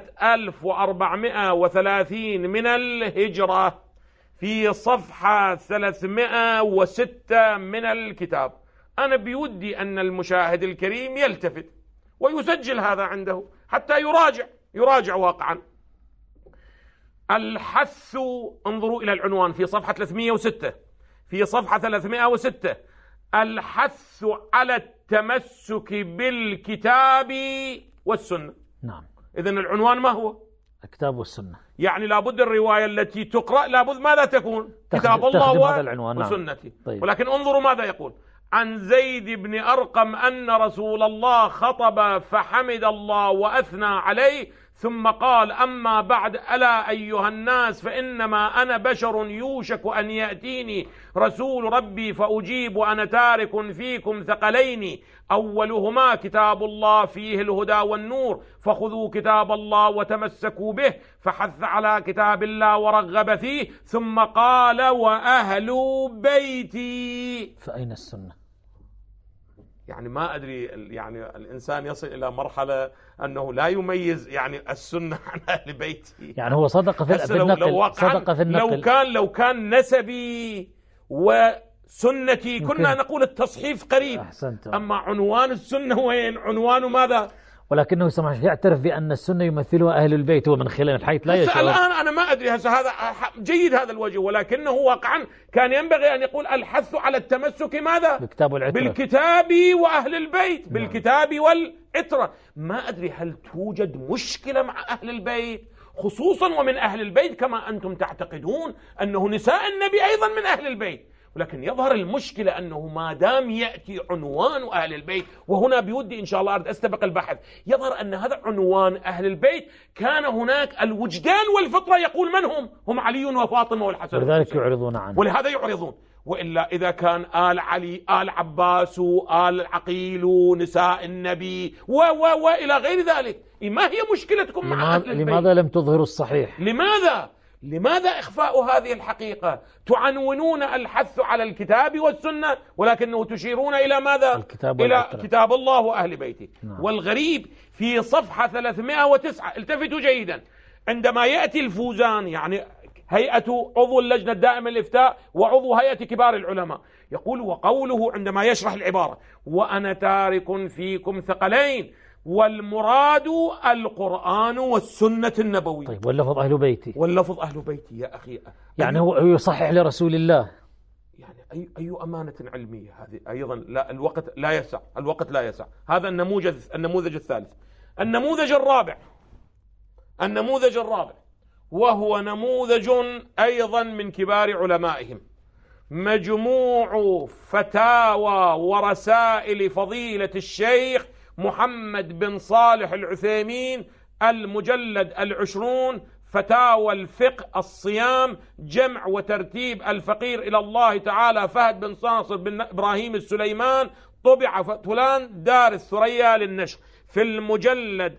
1430 من الهجرة، في صفحة 306 من الكتاب. أنا بودي أن المشاهد الكريم يلتفت ويسجل هذا عنده حتى يراجع واقعا. الحث، انظروا إلى العنوان في صفحة 306، في صفحة 306، الحث على التمسك بالكتاب والسنة. نعم. إذن العنوان ما هو؟ الكتاب والسنة. يعني لابد الرواية التي تقرأ لابد ماذا تكون؟ كتاب الله وسنتي. طيب. ولكن انظروا ماذا يقول: عن زيد بن أرقم أن رسول الله خطب فحمد الله وأثنى عليه، ثم قال: أما بعد، ألا أيها الناس، فإنما أنا بشر يوشك أن يأتيني رسول ربي فأجيب وأنا تارك فيكم ثقلين، أولهما كتاب الله فيه الهدى والنور، فخذوا كتاب الله وتمسكوا به، فحث على كتاب الله ورغب فيه، ثم قال: وأهل بيتي. فأين السنة؟ يعني ما أدري، يعني الإنسان يصل إلى مرحلة أنه لا يميز يعني السنة عن أهل بيتي. يعني هو صدق في النقل، صدق في النقل. لو كان نسبي وسنتي كنا نقول التصحيف قريب. أحسنت. أما عنوان السنة وين؟ عنوان ماذا؟ ولكنه سمح يعترف بأن السنة يمثلها أهل البيت ومن خلال حيث لا يشعر. الآن أنا ما أدري، هذا جيد هذا الوجه، ولكنه واقعا كان ينبغي أن يقول الحث على التمسك ماذا؟ بالكتاب وأهل البيت، بالكتاب والعترة. ما أدري هل توجد مشكلة مع أهل البيت، خصوصا ومن أهل البيت كما أنتم تعتقدون أنه نساء النبي أيضا من أهل البيت، ولكن يظهر المشكلة أنه ما دام يأتي عنوان أهل البيت، وهنا بودي إن شاء الله أريد أستبق البحث، يظهر أن هذا عنوان أهل البيت كان هناك الوجدان والفطرة يقول من هم؟ هم علي وفاطمة والحسن، ولذلك يعرضون عنه، ولهذا يعرضون. وإلا إذا كان آل علي، آل عباس، آل العقيل، نساء النبي وإلى غير ذلك، ما هي مشكلتكم مع أهل البيت؟ لماذا لم تظهروا الصحيح؟ لماذا إخفاء هذه الحقيقة؟ تعنونون الحث على الكتاب والسنة، ولكنه تشيرون إلى ماذا؟ إلى كتاب الله وأهل بيته. والغريب في صفحة 309، التفتوا جيدا، عندما يأتي الفوزان، يعني هيئة عضو اللجنة الدائمة للإفتاء وعضو هيئة كبار العلماء، يقول: وقوله عندما يشرح العبارة: وأنا تارك فيكم ثقلين، والمراد القرآن والسنة النبوية. طيب واللفظ أهل بيتي؟ واللفظ أهل بيتي يا أخي، يعني هو يصحح لرسول الله. يعني أي أمانة علمية هذه أيضا. لا، الوقت لا يسع. هذا النموذج الثالث. النموذج الرابع وهو نموذج أيضا من كبار علمائهم، مجموع فتاوى ورسائل فضيلة الشيخ محمد بن صالح العثيمين، المجلد 20، فتاوى الفقه، الصيام، جمع وترتيب الفقير إلى الله تعالى فهد بن ناصر بن إبراهيم السليمان، طبع فلان دار الثريا للنشر، في المجلد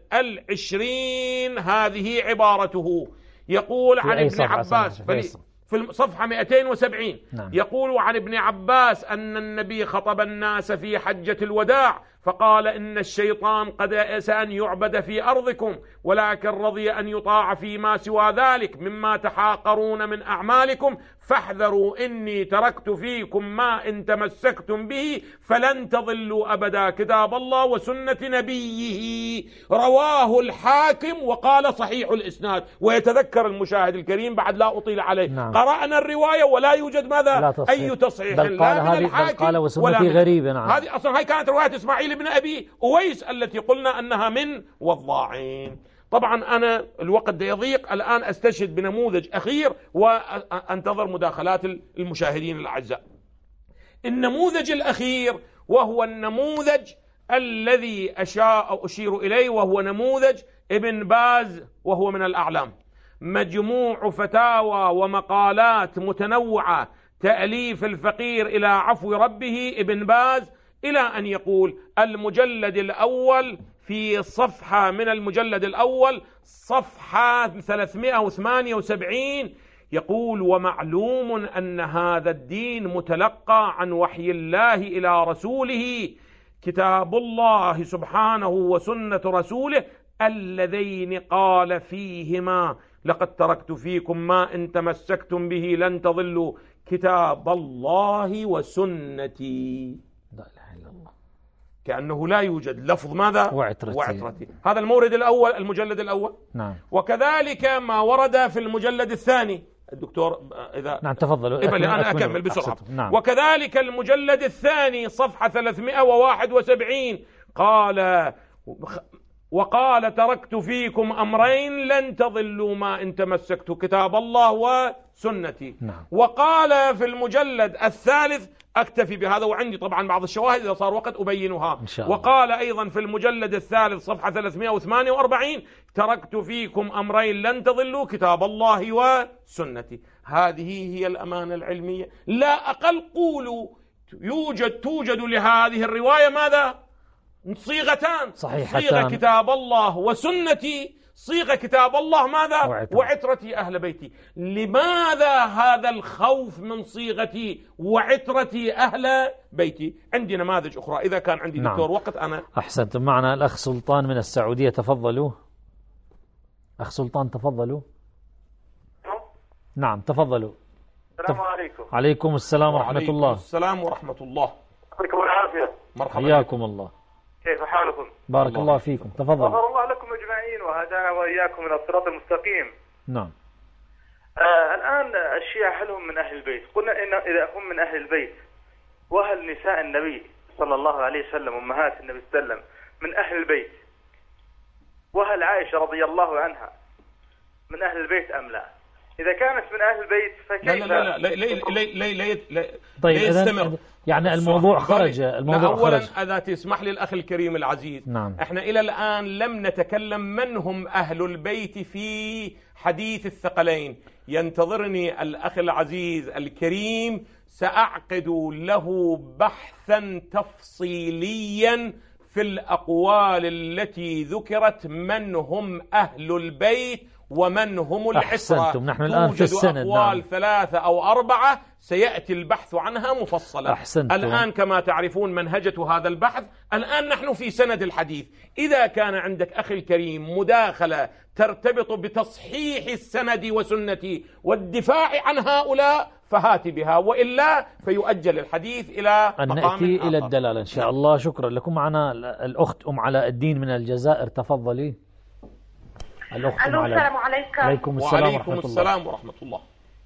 20. هذه عبارته، يقول عن ابن عباس في الصفحة 270. يقول عن ابن عباس أن النبي خطب الناس في حجة الوداع فقال: إن الشيطان قد يأس أن يعبد في أرضكم، ولكن رضي أن يطاع فيما سوى ذلك مما تحاقرون من أعمالكم، فاحذروا إني تركت فيكم ما إن تمسكتم به فلن تضلوا أبدا، كتاب الله وسنة نبيه. رواه الحاكم وقال صحيح الإسناد. ويتذكر المشاهد الكريم بعد لا أطيل عليه، قرأنا الرواية ولا يوجد ماذا؟ أي تصحيح، بل قال وسنتي غريبة. هذه أصلا هاي كانت رواية إسماعيل بن أبي أويس التي قلنا أنها من وضاعين. طبعا أنا الوقت يضيق، الآن أستشهد بنموذج أخير وأنتظر مداخلات المشاهدين الأعزاء. النموذج الأخير وهو النموذج الذي أشير إليه، وهو نموذج ابن باز، وهو من الأعلام، مجموع فتاوى ومقالات متنوعة، تأليف الفقير إلى عفو ربه ابن باز، إلى أن يقول المجلد الأول في صفحة من المجلد الأول صفحة 378 يقول: ومعلوم أن هذا الدين متلقى عن وحي الله إلى رسوله، كتاب الله سبحانه وسنة رسوله اللذين قال فيهما: لقد تركت فيكم ما إن تمسكتم به لن تضلوا، كتاب الله وسنتي. لا إله إلا الله. كأنه لا يوجد لفظ ماذا؟ وعترتي. هذا المورد الأول، المجلد الأول. نعم. وكذلك ما ورد في المجلد الثاني. الدكتور إذا نعم تفضلوا. أنا أكمل بسرعة. نعم. وكذلك المجلد الثاني صفحة 371 قال: وقال: تركت فيكم أمرين لن تضلوا ما إن تمسكتوا، كتاب الله وسنتي. نعم. وقال في المجلد الثالث أكتفي بهذا، وعندي طبعا بعض الشواهد إذا صار وقت أبينها. إن شاء الله. وقال أيضا في المجلد الثالث صفحة 348: تركت فيكم أمرين لن تضلوا، كتاب الله وسنتي. هذه هي الأمانة العلمية، لا أقل. قولوا توجد لهذه الرواية ماذا؟ صيغتان صحيحتان، صيغة كتاب الله وسنتي، صيغة كتاب الله ماذا؟ وعترتي أهل بيتي. لماذا هذا الخوف من صيغتي وعترتي أهل بيتي؟ عندي نماذج أخرى إذا كان عندي دكتور وقت. أنا أحسنتم. معنا الأخ سلطان من السعودية، تفضلوا. أخ سلطان تفضلوا. نعم تفضلوا. السلام عليكم. عليكم السلام ورحمة الله. السلام ورحمة الله. يعطيكم العافية. مرحبا. حياكم الله. كيف حالكم؟ بارك الله فيكم. تفضلوا. غفر الله لكم أجمعين وهدانا وإياكم من الصراط المستقيم. نعم. الآن الشيعة هل هم من أهل البيت؟ قلنا إن إذا هم من أهل البيت، وهل نساء النبي صلى الله عليه وسلم أمهات النبي صلى الله عليه وسلم من أهل البيت؟ وهل عائشة رضي الله عنها من أهل البيت أم لا؟ إذا كانت من أهل البيت فكيف؟ لا. طيب يستمر. يعني الموضوع خرج. أولا إذا تسمح لي الأخ الكريم العزيز، نعم. احنا إلى الآن لم نتكلم من هم أهل البيت في حديث الثقلين. ينتظرني الأخ العزيز الكريم، سأعقد له بحثا تفصيليا في الأقوال التي ذكرت من هم أهل البيت ومن هم العترة. أحسنتم. نحن الآن في السند. أقوال 3 أو 4 سيأتي البحث عنها مفصلا. أحسنتم. الآن كما تعرفون منهجة هذا البحث، الآن نحن في سند الحديث. إذا كان عندك أخي الكريم مداخلة ترتبط بتصحيح السند وسنتي والدفاع عن هؤلاء فهات بها، وإلا فيؤجل الحديث إلى أن مقام نأتي آخر. إلى الدلالة إن شاء الله. شكرا لكم. معنا الأخت علاء الدين من الجزائر، تفضلي. السلام عليكم. عليكم السلام ورحمة الله. السلام ورحمة الله.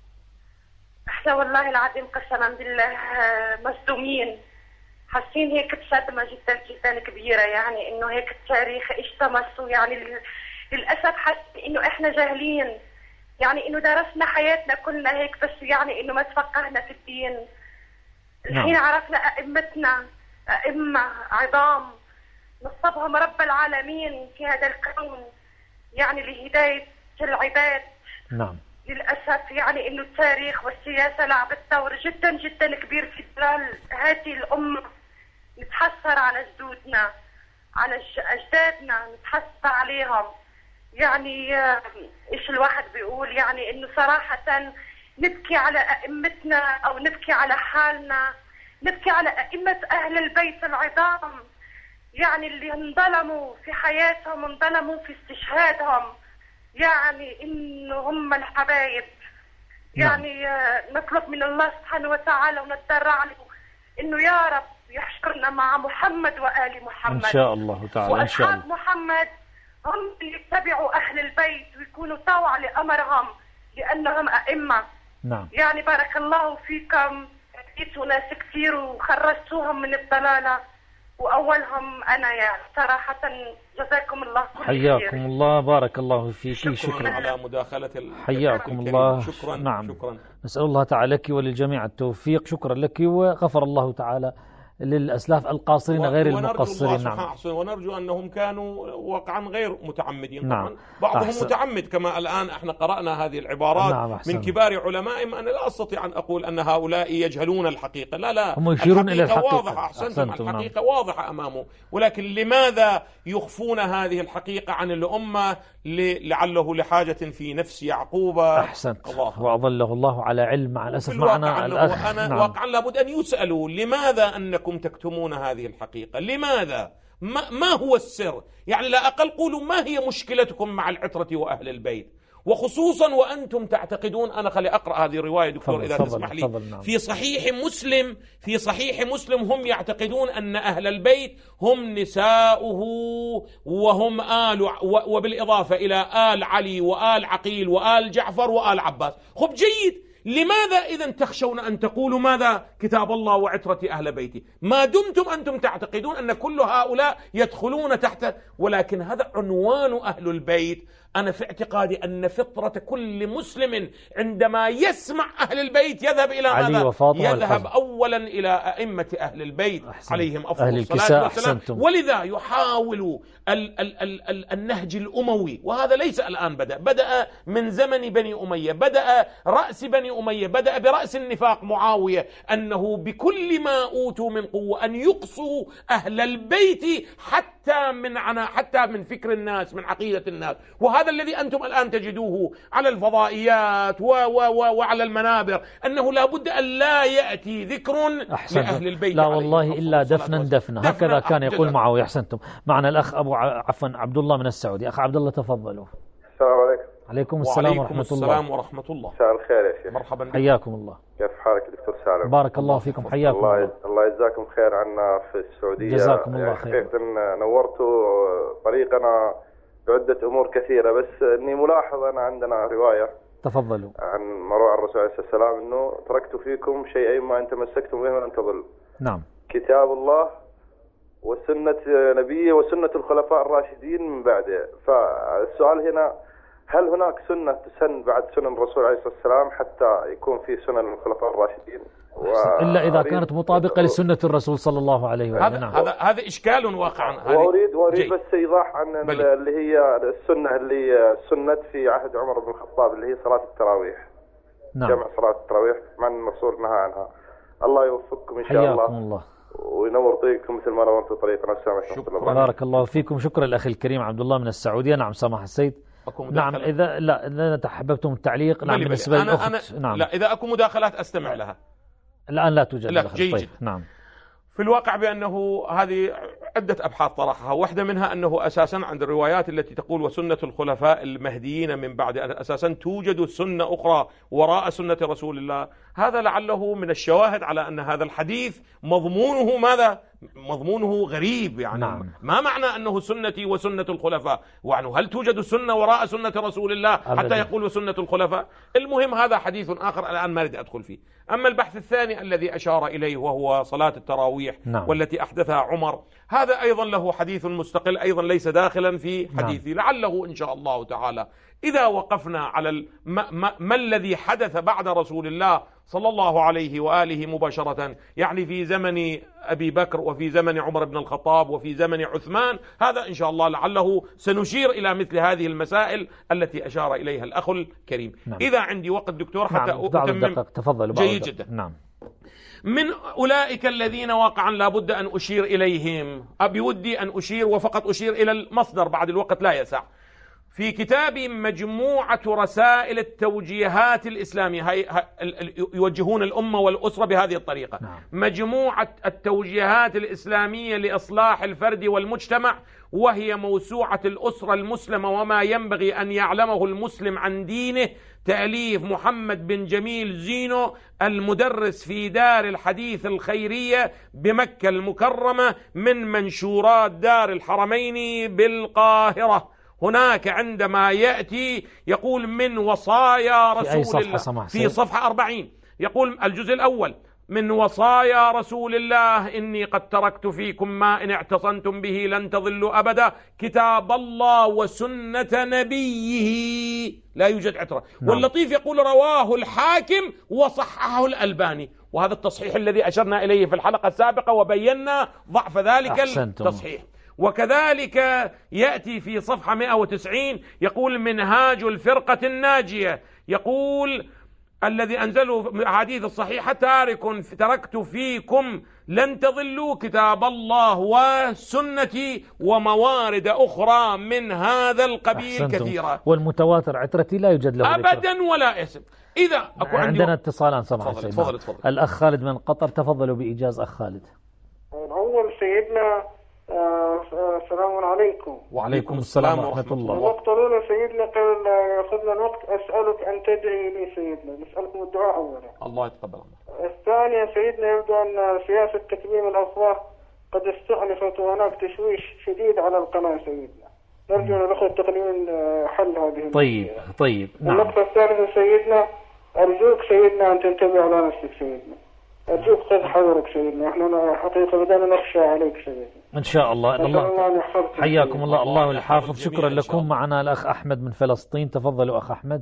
احنا والله العظيم قسما بالله مصدومين، حاسين هيك بصدمة جدا جدا كبيرة، يعني انه هيك التاريخ ايش طمسوا. يعني للأسف حاسين انه احنا جاهلين، يعني انه درسنا حياتنا كلنا هيك، بس يعني انه ما تفقهنا في الدين. الحين عرفنا ائمتنا ائمة عظام نصبهم رب العالمين في هذا الكون، يعني لهداية العباد. نعم. للأسف يعني إنه التاريخ والسياسة لعبت دور جدا جدا كبير في ضلال هذه الأمة. نتحسر على جدودنا، على أجدادنا، نتحسر عليهم. يعني إيش الواحد بيقول، يعني إنه صراحة نبكي على أئمتنا أو نبكي على حالنا، نبكي على أئمة أهل البيت العظام، يعني اللي انظلموا في حياتهم، انظلموا في استشهادهم، يعني إنه هم الحبايب. يعني نطلب من الله سبحانه وتعالى ونتضرع له إنه يا رب يحشرنا مع محمد وآل محمد إن شاء الله تعالى. إن شاء الله. وأصحاب محمد هم اللي يتبعوا أهل البيت ويكونوا طوع لأمرهم لأنهم أئمة. نعم. يعني بارك الله فيكم، أتيتوا ناس كثير وخرجتوهم من الضلالة، وأولهم أنا. يعني صراحة جزاكم الله كل خير. حياكم الله. بارك الله فيك. شكرا على مداخلة. حياكم الله. شكرا. نعم. شكرا. نسأل الله تعالى لك وللجميع التوفيق. شكرا لك، وغفر الله تعالى للأسلاف القاصرين غير المقصرين. نعم. ونرجو أنهم كانوا واقعا غير متعمدين. نعم. طبعا بعضهم أحسن. متعمد، كما الآن احنا قرأنا هذه العبارات. نعم. من كبار علمائهم. أنا لا أستطيع أن أقول أن هؤلاء يجهلون الحقيقة، لا هم يشيرون إلى الحقيقة. واضحة. أحسنتم. الحقيقة واضحة أمامه، ولكن لماذا يخفون هذه الحقيقة عن الأمة؟ لعله لحاجة في نفس يعقوب. أحسنت. وأظله الله على علم. مع الأسف معنا الأخ. نعم. واقعا لابد أن يسألوا لماذا أنكم تكتمون هذه الحقيقة؟ لماذا؟ ما هو السر؟ يعني لا أقل قولوا ما هي مشكلتكم مع العترة وأهل البيت، وخصوصا وأنتم تعتقدون. أنا خلي أقرأ هذه الرواية دكتور إذا تسمح لي. نعم. في صحيح مسلم هم يعتقدون أن أهل البيت هم نساؤه وهم وبالإضافة إلى آل علي وآل عقيل وآل جعفر وآل عباس. خب جيد، لماذا إذن تخشون أن تقولوا ماذا؟ كتاب الله وعترة أهل بيتي، ما دمتم أنتم تعتقدون أن كل هؤلاء يدخلون تحت. ولكن هذا عنوان أهل البيت. أنا في اعتقادي أن فطرة كل مسلم عندما يسمع أهل البيت يذهب إلى ماذا؟ يذهب أولا إلى أئمة أهل البيت عليهم أفضل الصلاة والسلام. ولذا يحاول النهج الأموي، وهذا ليس الآن بدأ من زمن بني أمية، بدأ رأس بني أمية، بدأ برأس النفاق معاوية، أنه بكل ما أوتوا من قوة أن يقصوا أهل البيت حتى من فكر الناس، من عقيدة الناس. وهذا الذي أنتم الآن تجدوه على الفضائيات وعلى المنابر، أنه لا بد أن لا يأتي ذكر لأهل البيت. لا والله إلا دفنا هكذا كان يقول معاوية. أحسنتم. معنا الأخ عبد الله من السعودية. أخ عبد الله تفضلوا. السلام عليكم. عليكم السلام ورحمة الله. السلام ورحمة الله. مساء الخير يا شيخ. مرحبا. حياكم الله. كيف حالك دكتور سالم؟ بارك الله فيكم. حياكم الله. الله يجزاكم خير عنا في السعودية. جزاكم الله خير. حقيقة نورتوا طريقنا بعدة أمور كثيرة، بس إني ملاحظ أنا عندنا رواية تفضلوا عن مروى الرسول عليه الصلاة والسلام إنه تركت فيكم شيئين ما إن تمسكتم بهما لن تضل. نعم. كتاب الله وسنة نبيه وسنة الخلفاء الراشدين من بعده. فالسؤال هنا، هل هناك سنة تسن بعد سنن الرسول عليه الصلاة والسلام حتى يكون في سنن الخلفاء الراشدين؟ إلا إذا كانت مطابقة لسنة الرسول صلى الله عليه وسلم. هذا إشكال واقعا. وأريد بس إيضاح عن اللي هي السنة اللي سنت في عهد عمر بن الخطاب، اللي هي صلاة التراويح. نعم. جمع صلاة التراويح مع الرسول نهى عنها. الله يوفقكم إن شاء الله. حياكم الله وينور طريقكم مثل ما نورتوا طريقنا. السلام عليكم. بارك الله فيكم. شكرا الأخ الكريم عبد الله من السعودية. نعم سماح السيد. نعم إذا تحببتم التعليق. نعم بالنسبة للأخت. نعم. لا إذا أكو مداخلات أستمع لها. الآن لا توجد. لا جيد. طيب. نعم. في الواقع بأنه هذه عدة أبحاث طرحها، واحدة منها أنه أساسا عند الروايات التي تقول وسنة الخلفاء المهديين من بعد، أساسا توجد سنة أخرى وراء سنة رسول الله. هذا لعله من الشواهد على أن هذا الحديث مضمونه ماذا؟ مضمونه غريب. يعني نعم. ما معنى أنه سنتي وسنة الخلفاء؟ وعنه هل توجد سنة وراء سنة رسول الله حتى يقول وسنة الخلفاء؟ المهم هذا حديث آخر الآن ما أريد أدخل فيه. أما البحث الثاني الذي أشار إليه وهو صلاة التراويح، نعم. والتي أحدثها عمر، هذا أيضا له حديث مستقل، أيضا ليس داخلا في حديثي. نعم. لعله إن شاء الله تعالى إذا وقفنا على ما الذي حدث بعد رسول الله صلى الله عليه وآله مباشرة، يعني في زمن أبي بكر وفي زمن عمر بن الخطاب وفي زمن عثمان، هذا إن شاء الله لعله سنشير إلى مثل هذه المسائل التي أشار إليها الأخ الكريم. نعم. إذا عندي وقت دكتور حتى أتمم. تفضل. جيد جدا. نعم. من أولئك الذين واقعا لا بد أن أشير إليهم، بودي أن أشير وفقط أشير إلى المصدر، بعد الوقت لا يسع. في كتاب مجموعة رسائل التوجيهات الإسلامية، يوجهون الأمة والأسرة بهذه الطريقة. نعم. مجموعة التوجيهات الإسلامية لإصلاح الفرد والمجتمع، وهي موسوعة الأسرة المسلمة وما ينبغي أن يعلمه المسلم عن دينه، تأليف محمد بن جميل زينو، المدرس في دار الحديث الخيرية بمكة المكرمة، من منشورات دار الحرمين بالقاهرة. هناك عندما يأتي يقول من وصايا رسول الله في صفحة 40، يقول الجزء الأول: من وصايا رسول الله إني قد تركت فيكم ما إن اعتصمتم به لن تضلوا أبدا، كتاب الله وسنة نبيه لا يوجد عترة. نعم. واللطيف يقول رواه الحاكم وصححه الألباني، وهذا التصحيح الذي أشرنا إليه في الحلقة السابقة وبينا ضعف ذلك التصحيح. وكذلك يأتي في صفحة 190 يقول منهاج الفرقة الناجية، يقول الذي أنزله حديث الصحيحة تركت فيكم لن تضلوا كتاب الله وسنتي وموارد أخرى من هذا القبيل كثيرة. والمتواتر عترتي لا يوجد له أبدا ولا اسم. إذا عندنا اتصالان سمع السيد. تفضل. الأخ خالد من قطر، تفضلوا بإيجاز أخ خالد. أول سيدنا السلام عليكم. وعليكم السلام ورحمة الله. المقتلون سيدنا قبل يأخذنا الوقت أسألك أن تدعي لي سيدنا، نسألكم الدعاء أولا. الله يتقبل. الثانية سيدنا يبدو أن سياسة تكميم الأفواه قد استأنفت وهناك تشويش شديد على القناة سيدنا، نرجو أن نأخذ تقريبا حل هذه. طيب. نعم. النقطة الثالثة سيدنا أرجوك سيدنا أن تنتبه على نفسك سيدنا، أرجوك خذ حذرك سيدنا، احنا حقيقة بدأنا نخشى عليك سيدنا. إن شاء الله. حياكم الله، الله الحافظ. شكرا لكم. معنا الأخ أحمد من فلسطين. تفضلوا أخ أحمد.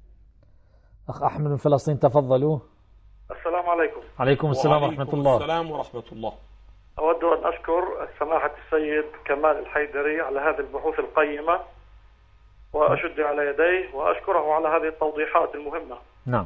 أخ أحمد من فلسطين تفضلوا. السلام عليكم. عليكم السلام ورحمة الله. السلام ورحمة الله. أود أن أشكر سماحة السيد كمال الحيدري على هذه البحوث القيمة، وأشد على يديه وأشكره على هذه التوضيحات المهمة. نعم.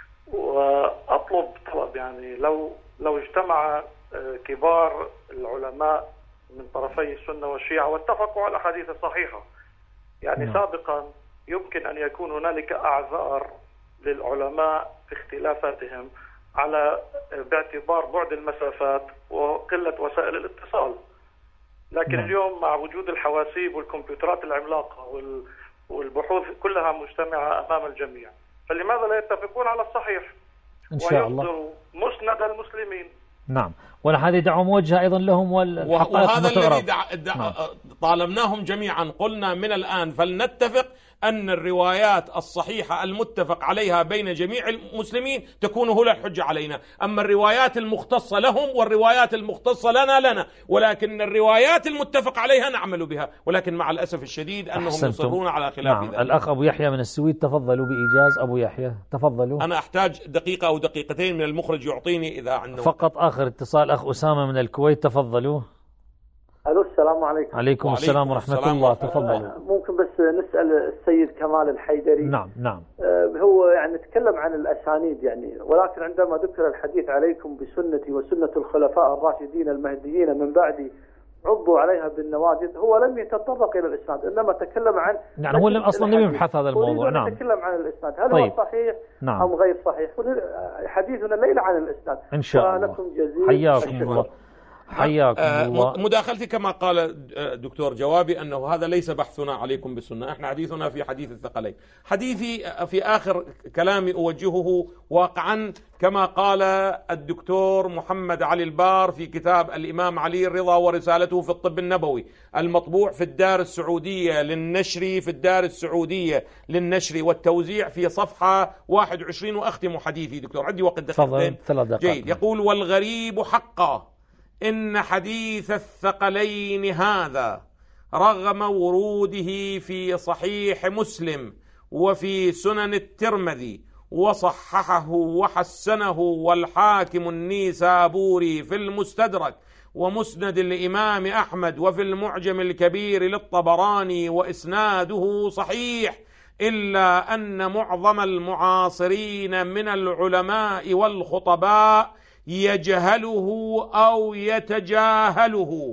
وأطلب طلب، يعني لو اجتمع كبار العلماء من طرفي السنة والشيعة واتفقوا على الأحاديث الصحيحة، يعني نعم. سابقا يمكن أن يكون هنالك أعذار للعلماء في اختلافاتهم على باعتبار بعد المسافات وقلة وسائل الاتصال، لكن نعم. اليوم مع وجود الحواسيب والكمبيوترات العملاقة والبحوث كلها مجتمعة أمام الجميع، فلماذا لا يتفقون على الصحيح إن شاء الله ويصدروا مسند المسلمين؟ نعم. وهذه دعوة موجهة أيضا لهم، وهذا الذي طالبناهم جميعا. قلنا من الآن فلنتفق أن الروايات الصحيحة المتفق عليها بين جميع المسلمين تكون هو الحجة علينا، أما الروايات المختصة لهم والروايات المختصة لنا، ولكن الروايات المتفق عليها نعمل بها، ولكن مع الأسف الشديد أنهم يصرون على خلاف نعم. ذلك. الأخ أبو يحيى من السويد تفضلوا بإيجاز. أبو يحيى تفضلوا. أنا أحتاج دقيقة أو دقيقتين من المخرج يعطيني إذا عنده فقط. آخر اتصال أخ أسامة من الكويت تفضلوا. الو السلام عليكم. عليكم السلام ورحمة الله. تفضلوا. ممكن بس نسأل السيد كمال الحيدري؟ نعم. هو يعني تكلم عن الأسانيد يعني، ولكن عندما ذكر الحديث عليكم بسنتي وسنة الخلفاء الراشدين المهديين من بعدي عضوا عليها بالنواجذ، هو لم يتطرق إلى الإسناد، إنما تكلم عن يعني هو أصلا لم يبحث هذا الموضوع. نعم. نتكلم عن الإسناد، هل طيب. هو صحيح نعم. أم غير صحيح؟ حديثنا الليلة عن الإسناد إن شاء الله. لكم جزيل حياكم الله. حياكم الله. مداخلتي كما قال دكتور جوابي أنه هذا ليس بحثنا عليكم بالسنة، احنا حديثنا في حديث الثقلين. حديثي في آخر كلامي أوجهه واقعا كما قال الدكتور محمد علي البار في كتاب الإمام علي الرضا ورسالته في الطب النبوي المطبوع في الدار السعودية للنشر والتوزيع في صفحة 21. وأختم حديثي دكتور، عندي وقت دقيقتين. جيد. يقول: والغريب حقا إن حديث الثقلين هذا رغم وروده في صحيح مسلم وفي سنن الترمذي وصححه وحسنه والحاكم النيسابوري في المستدرك ومسند الإمام أحمد وفي المعجم الكبير للطبراني وإسناده صحيح، إلا أن معظم المعاصرين من العلماء والخطباء يجهله أو يتجاهله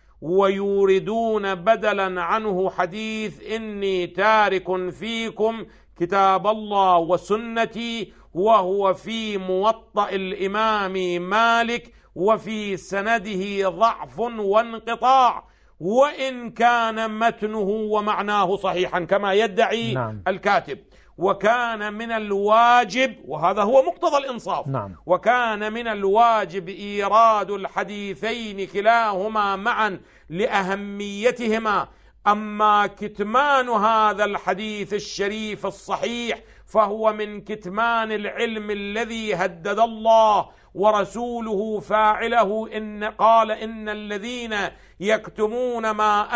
ويوردون بدلا عنه حديث إني تارك فيكم كتاب الله وسنتي، وهو في موطأ الإمام مالك وفي سنده ضعف وانقطاع، وإن كان متنه ومعناه صحيحا كما يدعي نعم. الكاتب. وكان من الواجب، وهذا هو مقتضى الإنصاف، نعم. وكان من الواجب إيراد الحديثين كلاهما معا لأهميتهما، أما كتمان هذا الحديث الشريف الصحيح فهو من كتمان العلم الذي هدد الله ورسوله فاعله، إن قال: إن الذين يكتمون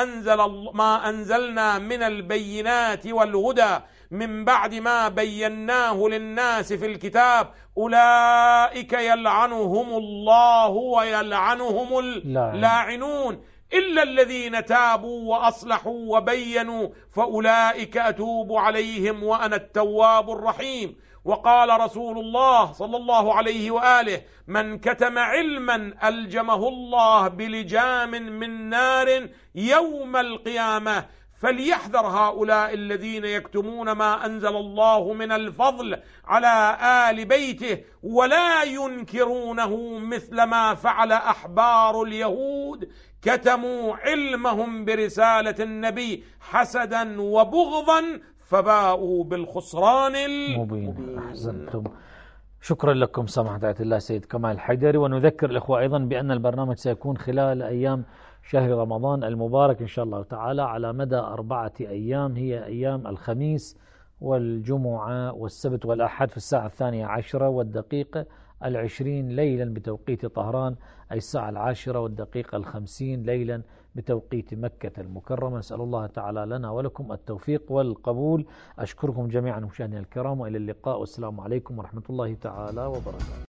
ما أنزلنا من البينات والهدى من بعد ما بيناه للناس في الكتاب أولئك يلعنهم الله ويلعنهم اللاعنون إلا الذين تابوا وأصلحوا وبينوا فأولئك أتوب عليهم وأنا التواب الرحيم. وقال رسول الله صلى الله عليه وآله: من كتم علما ألجمه الله بلجام من نار يوم القيامة، فليحذر هؤلاء الذين يكتمون ما أنزل الله من الفضل على آل بيته ولا ينكرونه مثل ما فعل أحبار اليهود، كتموا علمهم برسالة النبي حسدا وبغضا فباءوا بالخسران المبين. أحسنتم. شكرا لكم سماحة آية الله سيد كمال الحيدري. ونذكر الإخوة أيضا بأن البرنامج سيكون خلال أيام شهر رمضان المبارك إن شاء الله تعالى على مدى 4 أيام، هي أيام الخميس والجمعة والسبت والأحد في الساعة 12:10 ليلا بتوقيت طهران، أي الساعة 10:50 ليلا بتوقيت مكة المكرمة. نسأل الله تعالى لنا ولكم التوفيق والقبول. أشكركم جميعا مشاهدينا الكرام، وإلى اللقاء، والسلام عليكم ورحمة الله تعالى وبركاته.